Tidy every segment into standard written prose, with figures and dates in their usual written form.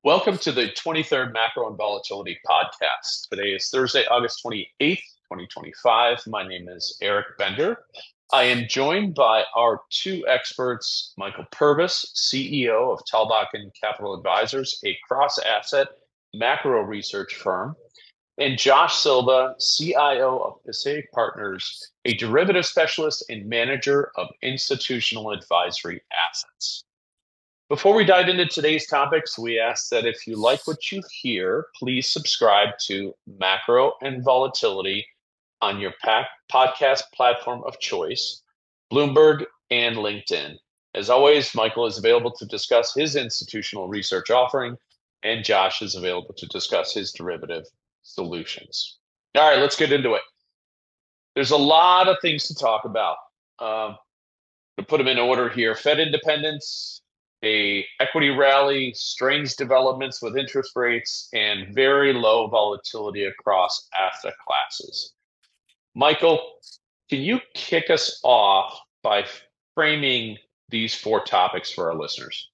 Welcome to the 23rd Macro and Volatility Podcast. Today is Thursday, August 28th, 2025. My name is Eric Bender. I am joined by our two experts, Michael Purvis, CEO of Talbot Capital Advisors, a cross-asset macro research firm, and Josh Silva, CIO of Pacific Partners, a derivative specialist and manager of institutional advisory assets. Before we dive into today's topics, we ask that if you like what you hear, please subscribe to Macro and Volatility on your podcast platform of choice, Bloomberg and LinkedIn. As always, Michael is available to discuss his institutional research offering, and Josh is available to discuss his derivative solutions. All right, let's get into it. There's a lot of things to talk about. To put them in order here, Fed independence, a equity rally, strange developments with interest rates, and very low volatility across asset classes. Michael, can you kick us off by framing these four topics for our listeners?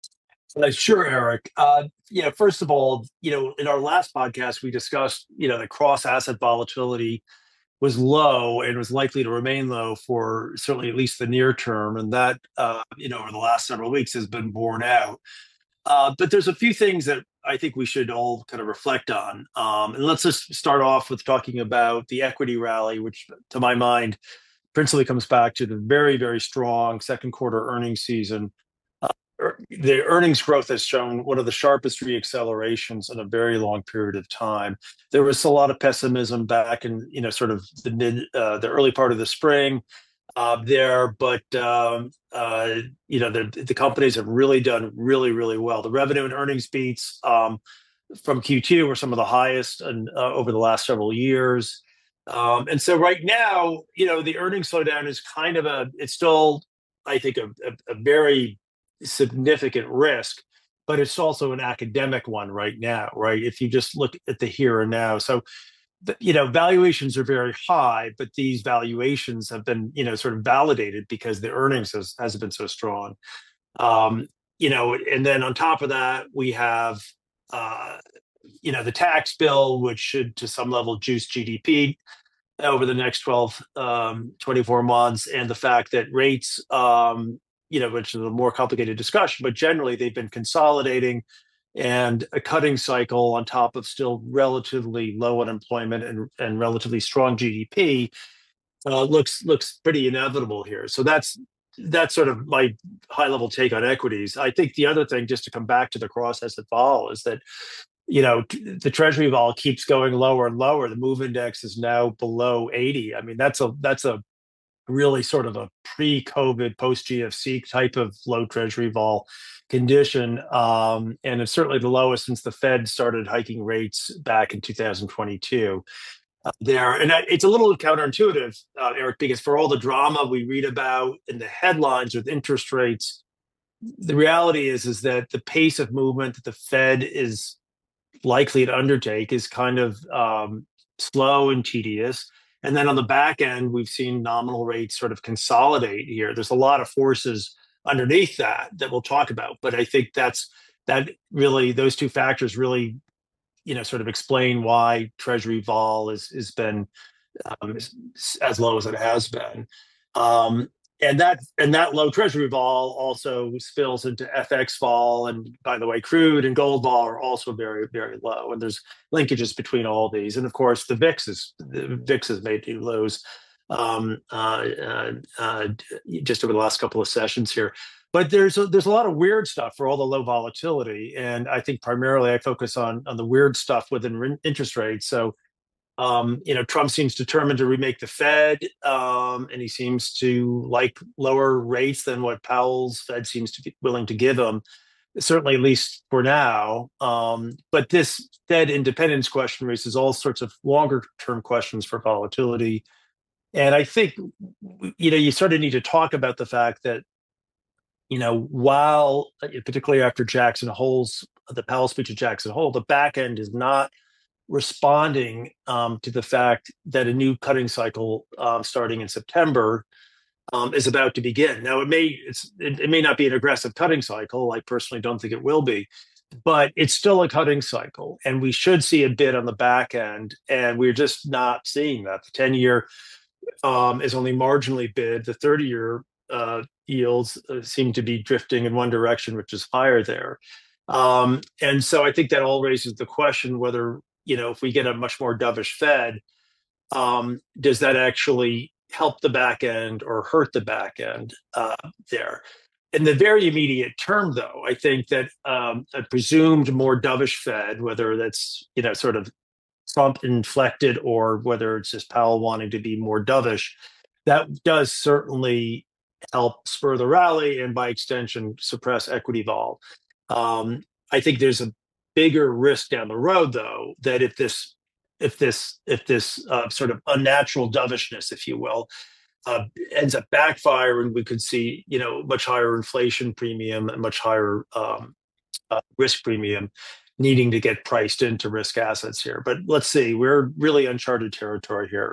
Sure, Eric. First of all, in our last podcast, we discussed, the cross-asset volatility was low and was likely to remain low for certainly at least the near term. And that, over the last several weeks has been borne out. But there's a few things that I think we should all kind of reflect on. And let's just start off with talking about the equity rally, which to my mind principally comes back to the very, very strong second quarter earnings season. The earnings growth has shown one of the sharpest reaccelerations in a very long period of time. There was a lot of pessimism back in, sort of the early part of the spring there, but the companies have really done really, really well. The revenue and earnings beats from Q2 were some of the highest over the last several years. And so right now, the earnings slowdown is it's still, I think, a very significant risk, but it's also an academic one right now, right? If you just look at the here and now. So, valuations are very high, but these valuations have been, sort of validated because the earnings has been so strong. And then on top of that, we have, the tax bill, which should to some level juice GDP over the next 24 months, and the fact that rates, which is a more complicated discussion, but generally they've been consolidating, and a cutting cycle on top of still relatively low unemployment and relatively strong GDP looks pretty inevitable here. So that's sort of my high level take on equities. I think the other thing, just to come back to the cross asset vol, is that the Treasury vol keeps going lower and lower. The MOVE index is now below 80. I mean, that's a really sort of a pre-COVID, post-GFC type of low Treasury vol condition. And it's certainly the lowest since the Fed started hiking rates back in 2022 there. And it's a little counterintuitive, Eric, because for all the drama we read about in the headlines with interest rates, the reality is that the pace of movement that the Fed is likely to undertake is kind of slow and tedious. And then on the back end, we've seen nominal rates sort of consolidate here. There's a lot of forces underneath that we'll talk about. But I think that really, those two factors really, sort of explain why Treasury vol has been as low as it has been. And that low Treasury vol also spills into FX vol, and by the way, crude and gold vol are also very, very low. And there's linkages between all these. And of course, the VIX has made new lows just over the last couple of sessions here. But there's a lot of weird stuff for all the low volatility, and I think primarily I focus on the weird stuff within interest rates. So. Trump seems determined to remake the Fed, and he seems to like lower rates than what Powell's Fed seems to be willing to give him, certainly at least for now. But this Fed independence question raises all sorts of longer term questions for volatility. And I think, you sort of need to talk about the fact that, while particularly after the Powell speech at Jackson Hole, the back end is not responding to the fact that a new cutting cycle starting in September is about to begin. Now, it may not be an aggressive cutting cycle. I personally don't think it will be, but it's still a cutting cycle, and we should see a bit on the back end, and we're just not seeing that. The 10-year is only marginally bid. The 30-year yields seem to be drifting in one direction, which is higher there. And so I think that all raises the question whether, if we get a much more dovish Fed, does that actually help the back end or hurt the back end there? In the very immediate term, though, I think that a presumed more dovish Fed, whether that's sort of Trump inflected or whether it's just Powell wanting to be more dovish, that does certainly help spur the rally and by extension suppress equity vol. I think there's a bigger risk down the road, though, that if this sort of unnatural dovishness, if you will, ends up backfiring, we could see much higher inflation premium and much higher risk premium needing to get priced into risk assets here. But let's see, we're really uncharted territory here.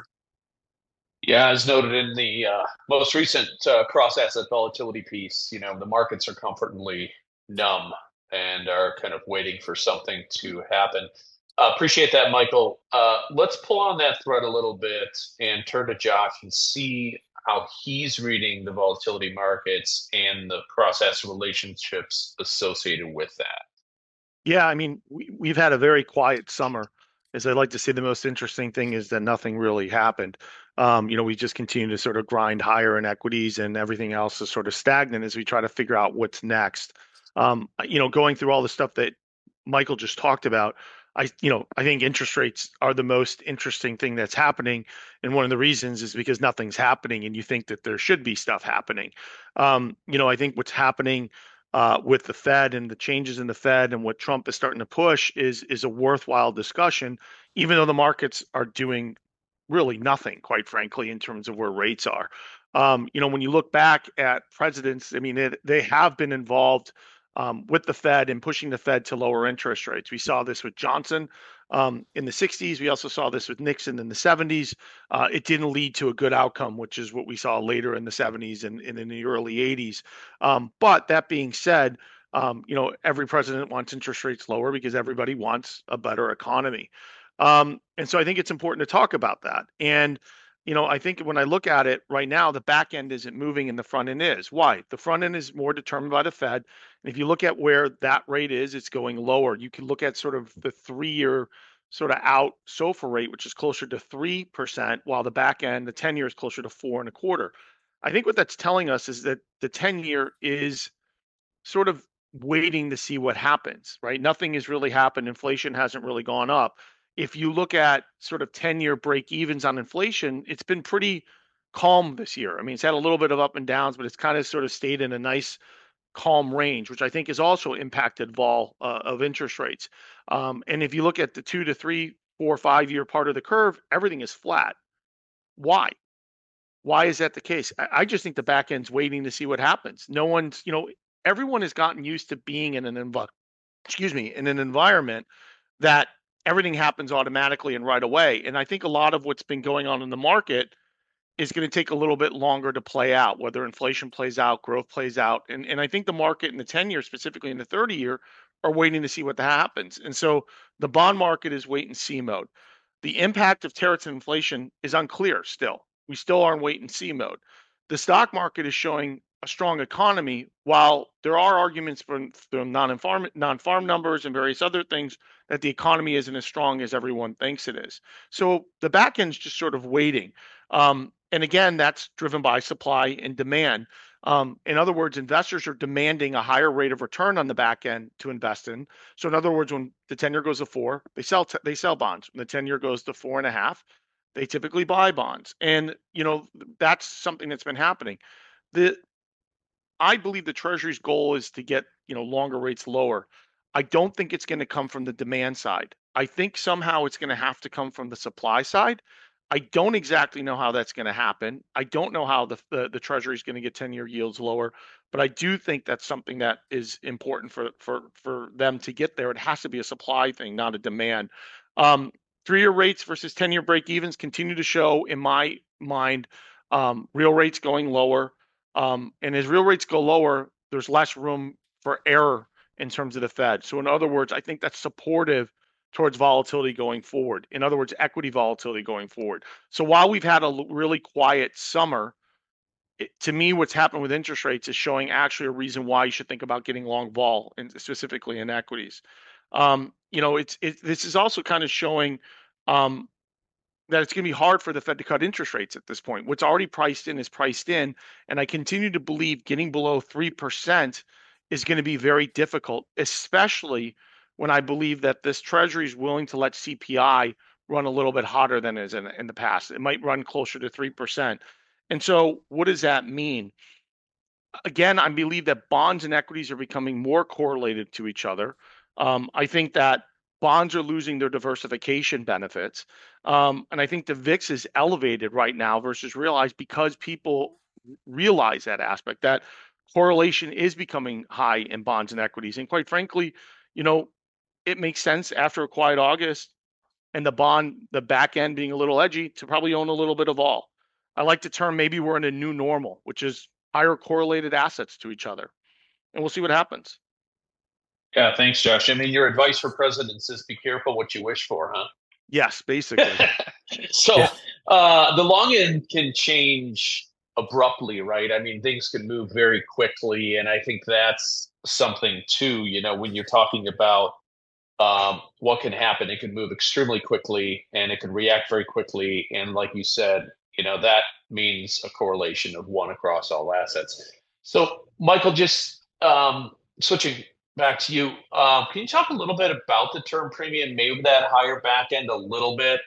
Yeah, as noted in the most recent cross-asset volatility piece, the markets are comfortably numb and are kind of waiting for something to happen. Appreciate that, Michael. Let's pull on that thread a little bit and turn to Josh and see how he's reading the volatility markets and the cross-asset relationships associated with that. Yeah, I mean, we've had a very quiet summer. As I like to say, the most interesting thing is that nothing really happened. We just continue to sort of grind higher in equities, and everything else is sort of stagnant as we try to figure out what's next. Going through all the stuff that Michael just talked about, I think interest rates are the most interesting thing that's happening, and one of the reasons is because nothing's happening, and you think that there should be stuff happening. I think what's happening with the Fed and the changes in the Fed and what Trump is starting to push is a worthwhile discussion, even though the markets are doing really nothing, quite frankly, in terms of where rates are. When you look back at presidents, I mean, they have been involved with the Fed and pushing the Fed to lower interest rates. We saw this with Johnson in the 60s. We also saw this with Nixon in the 70s. It didn't lead to a good outcome, which is what we saw later in the 70s and in the early 80s. But that being said, every president wants interest rates lower because everybody wants a better economy. And so I think it's important to talk about that. And I think when I look at it right now, the back end isn't moving and the front end is. Why? The front end is more determined by the Fed. And if you look at where that rate is, it's going lower. You can look at sort of the 3-year sort of out SOFR rate, which is closer to 3%, while the back end, the 10-year is closer to 4.25%. I think what that's telling us is that the 10-year is sort of waiting to see what happens, right? Nothing has really happened. Inflation hasn't really gone up. If you look at sort of 10-year break evens on inflation, it's been pretty calm this year. I mean, it's had a little bit of up and downs, but it's kind of sort of stayed in a nice calm range, which I think has also impacted vol of interest rates. And if you look at the 2 to 3, 4, 5-year part of the curve, everything is flat. Why? Why is that the case? I just think the back end's waiting to see what happens. No one's, everyone has gotten used to being in an environment that everything happens automatically and right away. And I think a lot of what's been going on in the market is going to take a little bit longer to play out, whether inflation plays out, growth plays out. And I think the market in the 10-year, specifically in the 30-year, are waiting to see what happens. And so the bond market is wait and see mode. The impact of tariffs and inflation is unclear still. We still are in wait and see mode. The stock market is showing a strong economy, while there are arguments from non-farm numbers and various other things that the economy isn't as strong as everyone thinks it is. So the back end's just sort of waiting. And again, that's driven by supply and demand. In other words, investors are demanding a higher rate of return on the back end to invest in. So in other words, when the 10-year goes to 4, they sell bonds. When the 10-year goes to 4.5, they typically buy bonds. And that's something that's been happening. I believe the Treasury's goal is to get longer rates lower. I don't think it's going to come from the demand side. I think somehow it's going to have to come from the supply side. I don't exactly know how that's going to happen. I don't know how the Treasury is going to get 10-year yields lower, but I do think that's something that is important for them to get there. It has to be a supply thing, not a demand. 3-year rates versus 10-year break evens continue to show, in my mind, real rates going lower. And as real rates go lower, there's less room for error in terms of the Fed. So in other words, I think that's supportive towards volatility going forward. In other words, equity volatility going forward. So while we've had a really quiet summer, to me, what's happened with interest rates is showing actually a reason why you should think about getting long vol, and specifically in equities. This is also kind of showing that it's going to be hard for the Fed to cut interest rates at this point. What's already priced in is priced in, and I continue to believe getting below 3% is going to be very difficult, especially when I believe that this Treasury is willing to let CPI run a little bit hotter than it is in the past. It might run closer to 3%. And so what does that mean? Again, I believe that bonds and equities are becoming more correlated to each other. I think that bonds are losing their diversification benefits. And I think the VIX is elevated right now versus realized because people realize that aspect, that correlation is becoming high in bonds and equities. And quite frankly, it makes sense after a quiet August and the back end being a little edgy to probably own a little bit of all. I like the term maybe we're in a new normal, which is higher correlated assets to each other. And we'll see what happens. Yeah, thanks, Josh. I mean, your advice for presidents is be careful what you wish for, huh? Yes, basically. So the long end can change abruptly, right? I mean, things can move very quickly. And I think that's something too, when you're talking about what can happen, it can move extremely quickly and it can react very quickly. And like you said, that means a correlation of one across all assets. So, Michael, just switching back to you, can you talk a little bit about the term premium, maybe that higher back end a little bit,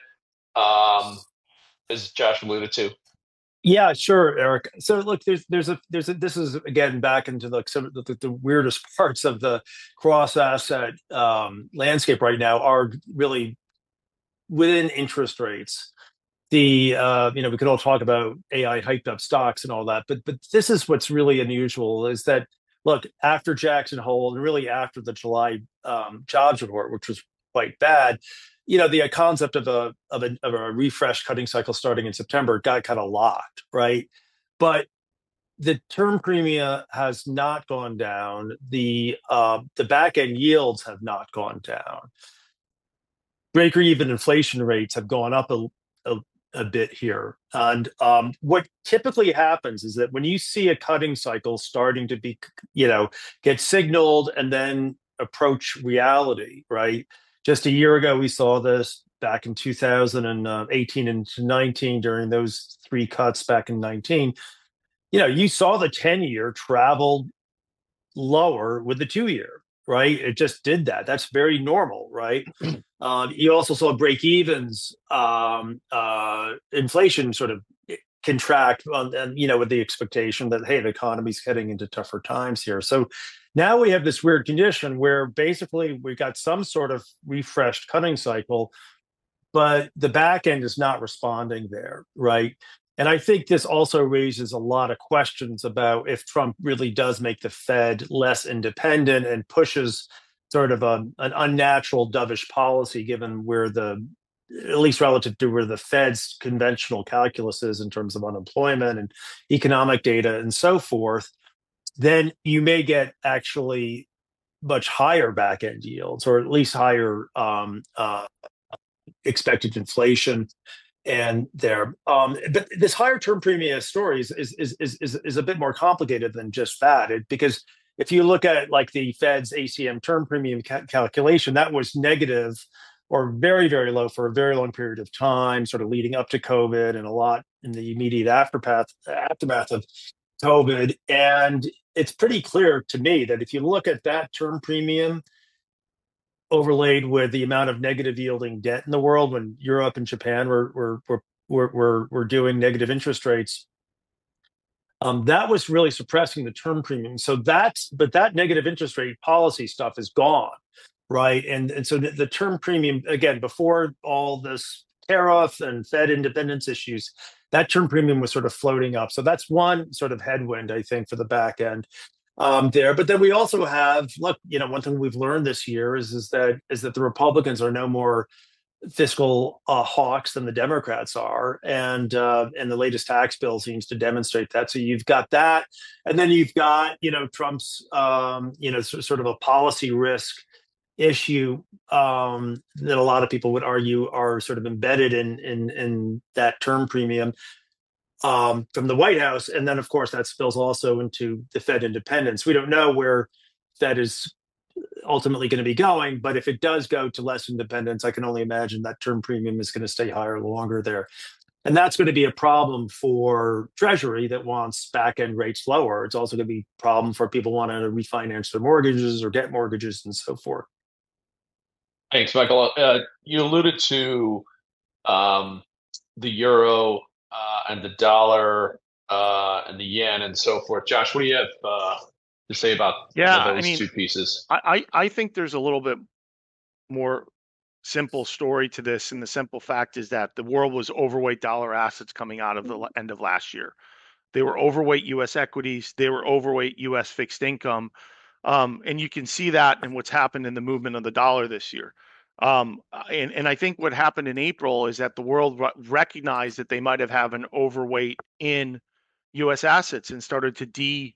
as Josh alluded to? Yeah, sure, Eric. So look, there's a this is again back into some of the weirdest parts of the cross asset landscape right now are really within interest rates. We could all talk about AI hyped up stocks and all that, but this is what's really unusual is that look, after Jackson Hole and really after the July jobs report, which was quite bad, the concept of a refresh cutting cycle starting in September got kind of locked, right? But the term premia has not gone down. The back end yields have not gone down. Breaker even inflation rates have gone up a bit here. And what typically happens is that when you see a cutting cycle starting to be, get signaled and then approach reality, right? Just a year ago, we saw this back in 2018 and 19 during those three cuts back in 19. You saw the 10-year travel lower with the 2-year, right? It just did that. That's very normal, right? You also saw break evens, inflation sort of contract, and with the expectation that, hey, the economy's heading into tougher times here. So now we have this weird condition where basically we got some sort of refreshed cutting cycle, but the back end is not responding there, right? And I think this also raises a lot of questions about if Trump really does make the Fed less independent and pushes sort of an unnatural dovish policy, given where at least relative to where the Fed's conventional calculus is in terms of unemployment and economic data and so forth, then you may get actually much higher back end yields, or at least higher expected inflation. And but this higher term premium story is a bit more complicated than just that, because if you look at like the Fed's ACM term premium calculation, that was negative or very, very low for a very long period of time, sort of leading up to COVID and a lot in the immediate aftermath of COVID. And it's pretty clear to me that if you look at that term premium overlaid with the amount of negative yielding debt in the world, when Europe and Japan were doing negative interest rates, that was really suppressing the term premium. But that negative interest rate policy stuff is gone, right? And so the term premium, again, before all this tariff and Fed independence issues, that term premium was sort of floating up. So that's one sort of headwind, I think, for the back end there. But then we also have, look, one thing we've learned this year is that the Republicans are no more fiscal hawks than the Democrats are, and the latest tax bill seems to demonstrate that. So you've got that, and then you've got Trump's sort of a policy risk issue that a lot of people would argue are sort of embedded in that term premium from the White House, and then of course that spills also into the Fed independence. We don't know where Fed is ultimately going to be going, but if it does go to less independence, I can only imagine that term premium is going to stay higher longer there. And that's going to be a problem for Treasury that wants back end rates lower. It's also going to be a problem for people wanting to refinance their mortgages or get mortgages and so forth. Thanks, Michael. You alluded to the euro and the dollar and the yen and so forth. Josh, what do you have to say about those two pieces? I think there's a little bit more simple story to this, and the simple fact is that the world was overweight dollar assets coming out of the end of last year. They were overweight U.S. equities. They were overweight U.S. fixed income. And you can see that in what's happened in the movement of the dollar this year. And I think what happened in April is that the world recognized that they might have an overweight in U.S. assets and started to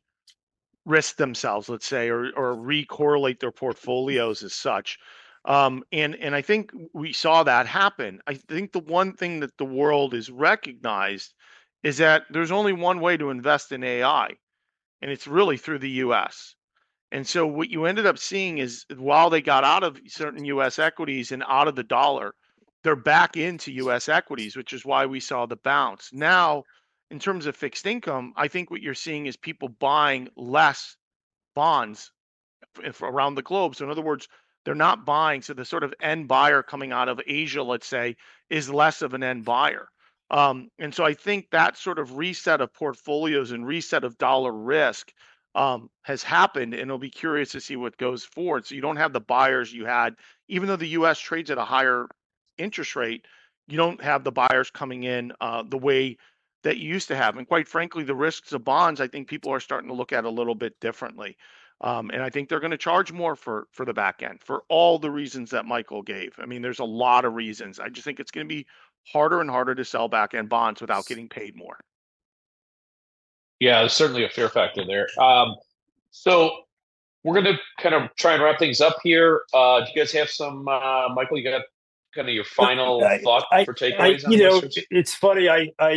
de-risk themselves, let's say, or re-correlate their portfolios as such. And I think we saw that happen. I think the one thing that the world is recognized is that there's only one way to invest in AI, and it's really through the U.S. And so what you ended up seeing is while they got out of certain U.S. equities and out of the dollar, they're back into U.S. equities, which is why we saw the bounce. Now, in terms of fixed income, I think what you're seeing is people buying less bonds around the globe. So in other words, they're not buying. So the sort of end buyer coming out of Asia, let's say, is less of an end buyer. And so I think that sort of reset of portfolios and reset of dollar risk has happened, and it'll be curious to see what goes forward. So you don't have the buyers you had, even though the U.S. trades at a higher interest rate, you don't have the buyers coming in the way that you used to have. And quite frankly, the risks of bonds, I think people are starting to look at a little bit differently. And I think they're going to charge more for the back end for all the reasons that Michael gave. I mean, there's a lot of reasons. I just think it's going to be harder and harder to sell back end bonds without getting paid more. Yeah, there's certainly a fear factor there. So we're going to kind of try and wrap things up here. Do you guys have some, Michael, you got kind of your final thought for takeaways? It's funny.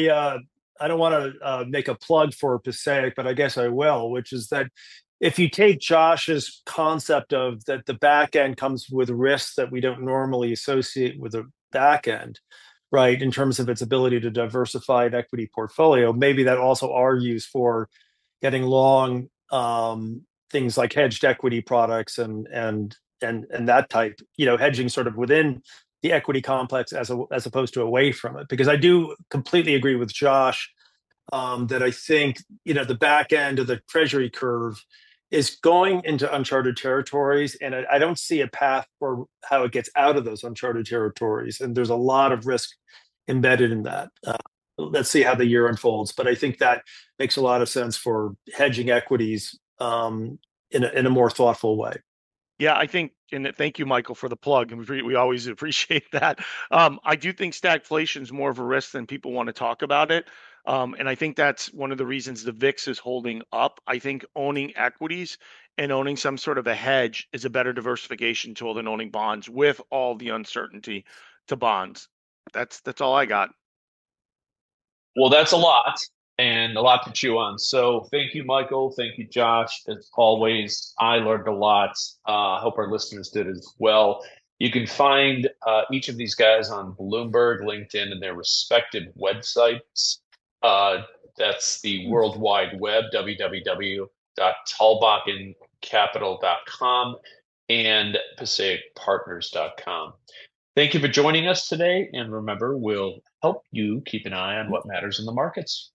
I don't want to make a plug for Passaic, but I guess I will, which is that if you take Josh's concept of that the back end comes with risks that we don't normally associate with the back end, right, in terms of its ability to diversify an equity portfolio, maybe that also argues for getting long things like hedged equity products and that type, hedging sort of within the equity complex as opposed to away from it. Because I do completely agree with Josh that I think the back end of the Treasury curve is going into uncharted territories, and I don't see a path for how it gets out of those uncharted territories. And there's a lot of risk embedded in that. Let's see how the year unfolds, but I think that makes a lot of sense for hedging equities in a more thoughtful way. Yeah, I think, and thank you, Michael, for the plug. And we always appreciate that. I do think stagflation is more of a risk than people want to talk about it. And I think that's one of the reasons the VIX is holding up. I think owning equities and owning some sort of a hedge is a better diversification tool than owning bonds with all the uncertainty to bonds. That's all I got. Well, that's a lot and a lot to chew on. So thank you, Michael. Thank you, Josh. As always, I learned a lot. I hope our listeners did as well. You can find each of these guys on Bloomberg, LinkedIn, and their respective websites. That's the World Wide Web, www.tallbockencapital.com and PassaiCPartners.com. Thank you for joining us today. And remember, we'll help you keep an eye on what matters in the markets.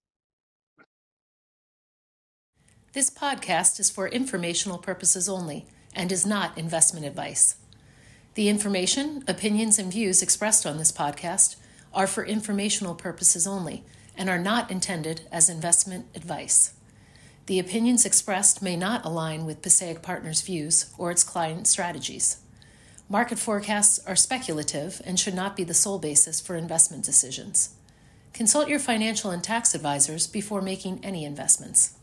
This podcast is for informational purposes only and is not investment advice. The information, opinions, and views expressed on this podcast are for informational purposes only and are not intended as investment advice. The opinions expressed may not align with Passaic Partners' views or its client strategies. Market forecasts are speculative and should not be the sole basis for investment decisions. Consult your financial and tax advisors before making any investments.